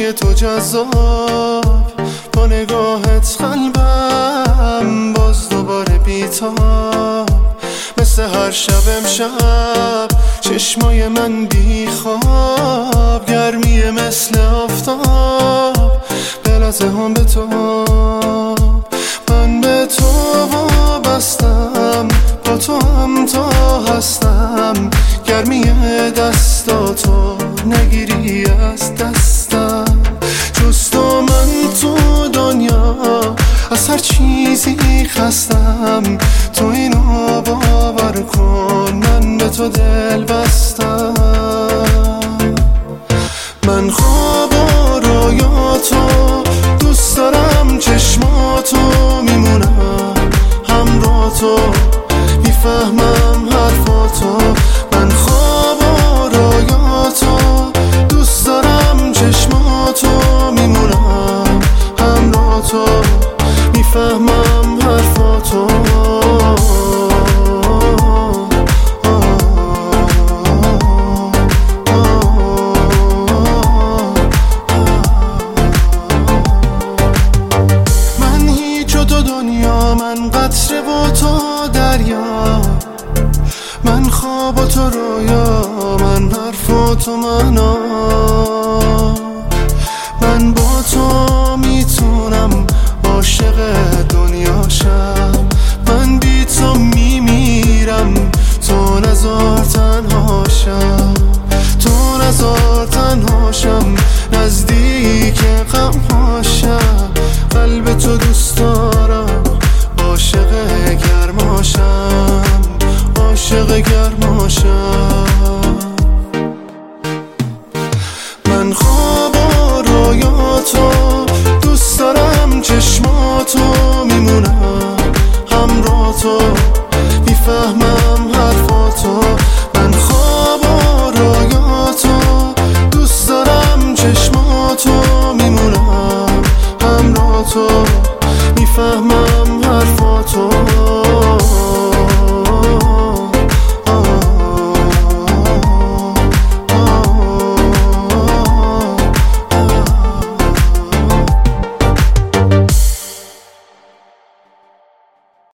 چشمای تو جذاب، با نگاهت قلبم باز دوباره بیتاب. مثل هر شب امشب چشمای من بی خواب، گرمی مثل آفتاب به لحظه هم به تو. من به تو وابستم، با تو هم تا هستم. گرمی دستاتو نگیری از دستم، جز تو من تو دنیا از هر چیزی خستم. تو اینو باور کن، من به تو دل بستم. من خواب و رویاتو دوست دارم، چشماتو میمونم همراه تو، میفهمم حرفاتو. من خواب و رویاتو دوست دارم، چشماتو میمونم همراه تو، میفهمم حرفاتو. من هیچ و تو دنیا، من قطره و تو دریا. من خواب و تو رویا، من حرف و تو معنا. من با تو میتونم عاشق دنیا شم. من بی تو میمیرم، تو نذار تنها شم. تو نذار تنها شم، نزدیک غم هاشم. قلب تو دوست دارم، عاشق گرماشم، عاشق گرماشم. من خواب و رویاتو دوست دارم، چشماتو میمونم همراه تو،